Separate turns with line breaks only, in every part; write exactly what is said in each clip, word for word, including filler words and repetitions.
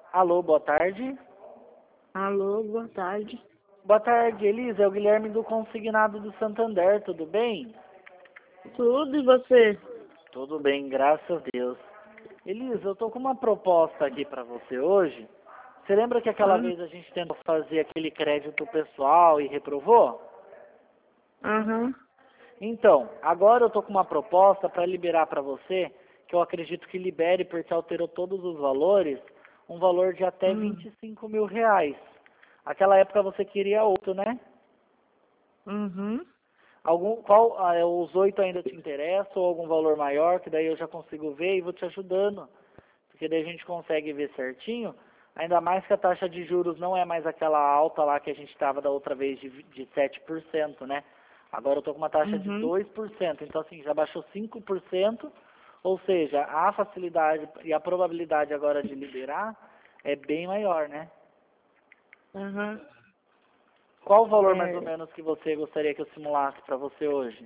Alô, boa tarde.
Alô, boa tarde.
Boa tarde, Elisa. É o Guilherme do Consignado do Santander, tudo bem?
Tudo e você?
Tudo bem, graças a Deus. Elisa, eu tô com uma proposta aqui para você hoje. Você lembra que aquela
Aham.
vez a gente tentou fazer aquele crédito pessoal e reprovou?
Aham.
Então, agora eu tô com uma proposta para liberar para você, que eu acredito que libere porque alterou todos os valores, um valor de até
Hum.
vinte e cinco mil reais. Aquela época você queria outro, né?
Uhum.
Algum, qual, ah, os oito ainda te interessam ou algum valor maior, que daí eu já consigo ver e vou te ajudando. Porque daí a gente consegue ver certinho, ainda mais que a taxa de juros não é mais aquela alta lá que a gente estava da outra vez de, de sete por cento, né? Agora eu estou com uma taxa de
Uhum.
dois por cento, então assim, já baixou cinco por cento, ou seja, a facilidade e a probabilidade agora de liberar é bem maior, né?
Aham.
Qual o valor mais ou
É,
menos que você gostaria que eu simulasse para você hoje?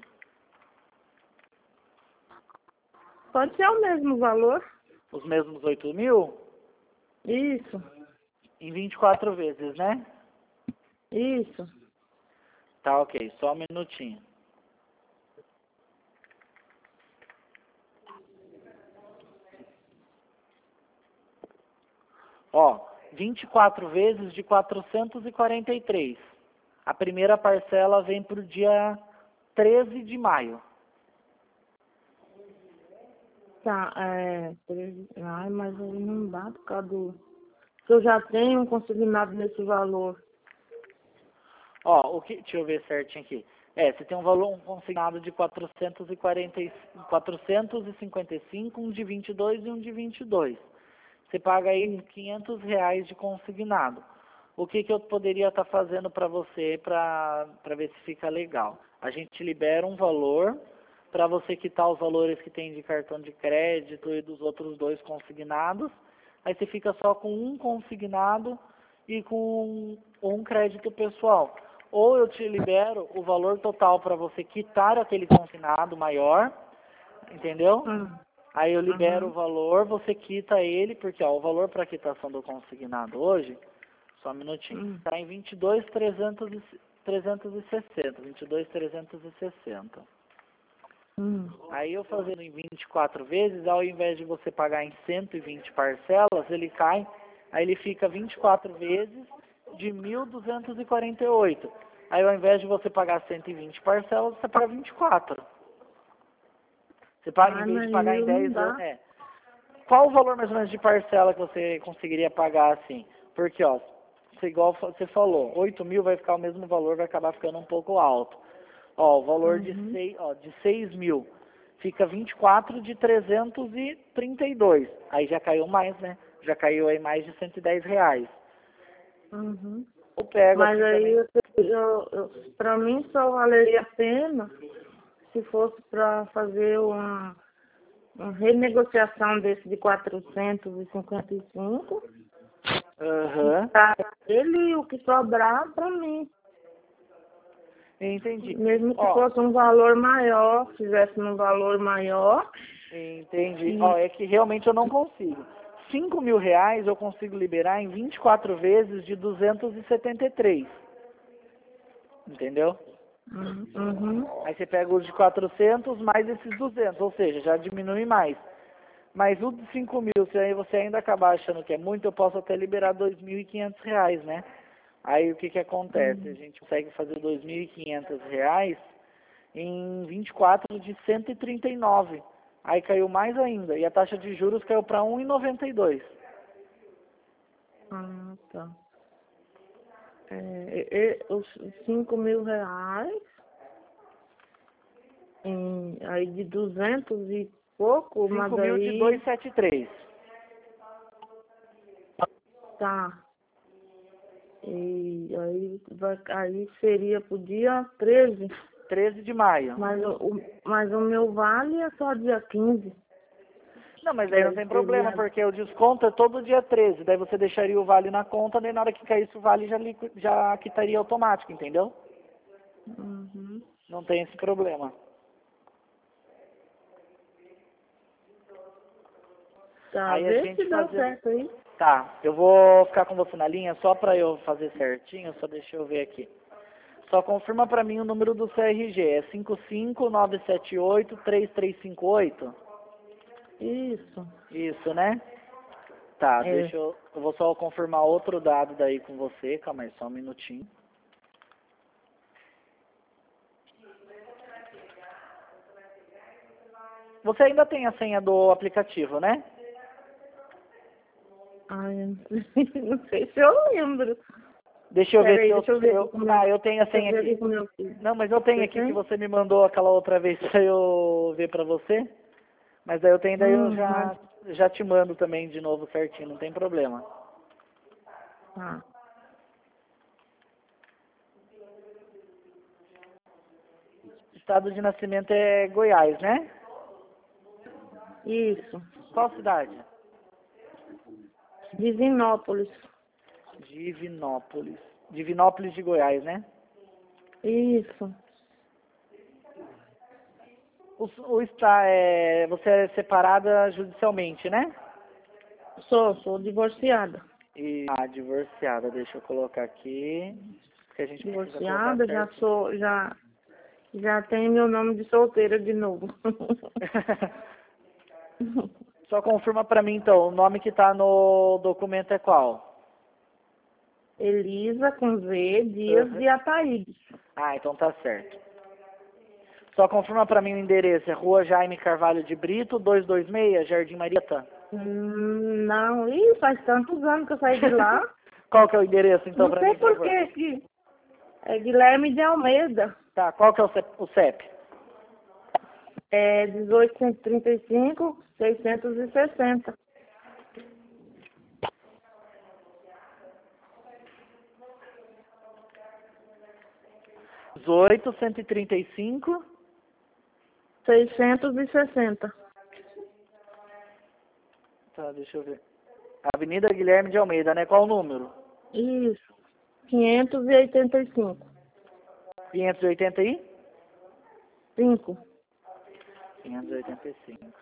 pode ser o mesmo valor?
Os mesmos oito mil?
Isso.
Em vinte e quatro vezes, né?
Isso.
Tá, ok, só um minutinho. Ó, vinte e quatro vezes de quatrocentos e quarenta e três. A primeira parcela vem para o dia treze de maio.
Tá, é. treze Ai, mas aí não dá por causa do. Se eu já tenho um consignado nesse valor.
Ó, o que, deixa eu ver certinho aqui. É, você tem um valor um consignado de quatrocentos e quarenta, e- quatrocentos e cinquenta e cinco, um de vinte e dois e um de vinte e dois. Você paga aí
Isso.
quinhentos reais de consignado. O que, que eu poderia estar fazendo para você para ver se fica legal? A gente libera um valor para você quitar os valores que tem de cartão de crédito e dos outros dois consignados. Aí você fica só com um consignado e com um crédito pessoal. Ou eu te libero o valor total para você quitar aquele consignado maior, entendeu?
Hum.
Aí eu libero o
Uhum.
valor, você quita ele, porque ó, o valor para quitação do consignado hoje, só um minutinho,
Hum.
está em vinte e dois mil trezentos e sessenta. vinte e dois mil trezentos e sessenta.
Hum.
Aí eu fazendo em vinte e quatro vezes, ao invés de você pagar em cento e vinte parcelas, ele cai, aí ele fica vinte e quatro vezes de mil duzentos e quarenta e oito. Aí ao invés de você pagar cento e vinte parcelas, você paga vinte e quatro. Você paga, em
Ai,
vez de
mas
pagar em
não
dez anos,
dá.
é. Qual o valor mais ou menos de parcela que você conseguiria pagar assim? Porque, ó, você, igual você falou, oito mil vai ficar o mesmo valor, vai acabar ficando um pouco alto. Ó, o valor de
Uhum.
seis, ó, de seis mil fica vinte e quatro de trezentos e trinta e dois. Aí já caiu mais, né? Já caiu aí mais de cento e dez reais.
Uhum.
Eu pego
Mas
assim
aí,
também.
eu, eu, eu, pra mim só valeria a pena se fosse para fazer uma, uma renegociação desse de quatrocentos e cinquenta e cinco e
Aham,
para ele o que sobrar para mim.
entendi.
Mesmo que
Ó,
fosse um valor maior, fizesse um valor maior.
entendi. Ó,
E,
é que realmente eu não consigo. Cinco mil reais eu consigo liberar em vinte e quatro vezes de duzentos e setenta e três. Entendeu?
uhum,
Aí você pega os de quatrocentos mais esses duzentos, ou seja, já diminui mais. Mas o de cinco mil, se aí você ainda acabar achando que é muito, eu posso até liberar dois mil e quinhentos reais, né? Aí o que que acontece? A
uhum.
gente consegue fazer dois mil e quinhentos reais em vinte e quatro de cento e trinta e nove. Aí caiu mais ainda. E a taxa de juros caiu para um vírgula noventa e dois.
Ah, tá. É, e- os cinco mil reais, em, aí de duzentos e pouco, mas
cinco mil de
aí
duzentos e setenta e três.
tá. E aí, vai, aí seria pro dia treze,
treze de maio.
mas o, o- mas o meu vale é só dia quinze.
Não, mas
Que
aí não
aí
tem problema,
seria.
porque o desconto é todo dia treze. Daí você deixaria o vale na conta, daí na hora que caísse o vale já, liqui- já quitaria automático, entendeu?
Uhum.
Não tem esse problema.
Tá,
Aí a
vê
gente
se dá
fazia...
certo aí.
Tá, eu vou ficar com você na linha só para eu fazer certinho, só deixa eu ver aqui. Só confirma para mim o número do C R G, é cinco cinco nove sete oito três três cinco oito?
Isso.
Isso, né? Tá,
É.
deixa eu... Eu vou só confirmar outro dado daí com você, calma aí, só um minutinho. Você ainda tem a senha do aplicativo, né?
Ai, eu não sei, não sei se eu lembro.
Deixa eu ver
Peraí,
se eu...
deixa eu ver
eu
aqui com meu-
ah, eu tenho a
deixa eu
senha
ver
aqui.
aqui com meu filho.
Não, mas eu tenho
Você
aqui que
tem?
você me mandou aquela outra vez pra eu ver pra você. Mas daí eu tenho, daí eu
Hum,
já, já te mando também de novo certinho, não tem problema.
tá.
Estado de nascimento é Goiás, né?
Isso.
Qual cidade?
Divinópolis.
Divinópolis. Divinópolis de Goiás, né?
Isso.
O, o está, é, você é separada judicialmente, né?
Sou, sou divorciada.
E ah, divorciada, deixa eu colocar aqui. Porque a gente precisa colocar
Divorciada, já
certo.
sou, já, já tenho meu nome de solteira de novo.
Só confirma pra mim então, o nome que tá no documento é qual?
Elisa com Z, Dias
Uhum.
de Ataídes.
Ah, então tá certo. Só confirma pra mim o endereço, é Rua Jaime Carvalho de Brito, duzentos e vinte e seis, Jardim Marieta.
Hum, não, ih, faz tantos anos que eu saí de lá.
Qual que é o endereço então
Não
pra
sei
mim, por
por
favor?
que que é Guilherme de Almeida.
Tá, qual que é o C E P? O C E P?
É dezoito trinta e cinco, seiscentos e sessenta.
dezoito, cento e trinta e cinco.
seiscentos e sessenta.
Tá, deixa eu ver. Avenida Guilherme de Almeida, né? Qual o número?
Isso. quinhentos e oitenta e cinco.
quinhentos e oitenta e?
cinco.
quinhentos e oitenta e cinco.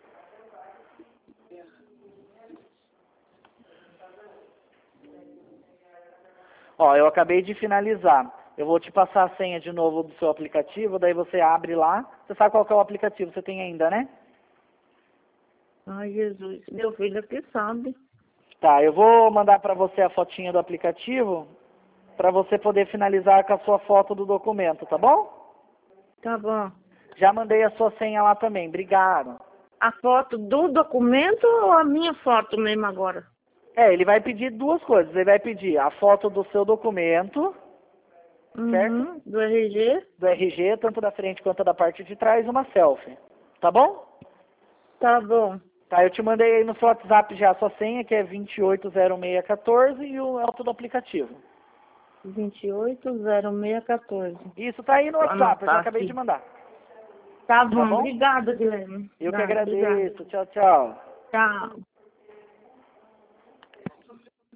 Ó, eu acabei de finalizar. Eu vou te passar a senha de novo do seu aplicativo, daí você abre lá. Você sabe qual que é o aplicativo, você tem ainda, né?
Ai, Jesus. Meu filho aqui sabe.
Tá, eu vou mandar para você a fotinha do aplicativo, para você poder finalizar com a sua foto do documento, tá bom?
Tá bom.
Já mandei a sua senha lá também, obrigado.
A foto do documento ou a minha foto mesmo agora?
É, ele vai pedir duas coisas. Ele vai pedir a foto do seu documento, certo?
Uhum. Do R G?
Do R G, tanto da frente quanto da parte de trás, uma selfie. Tá bom?
Tá bom.
Tá, eu te mandei aí no seu WhatsApp já a sua senha, que é vinte e oito zero seis um quatro, e o alto do aplicativo.
vinte e oito zero seis um quatro.
Isso tá aí no
Vou
WhatsApp, eu já
anotar
acabei
aqui.
de mandar.
Tá bom.
bom?
Obrigada, Guilherme.
Eu
Tá,
que
obrigada.
agradeço. Tchau, tchau.
Tchau.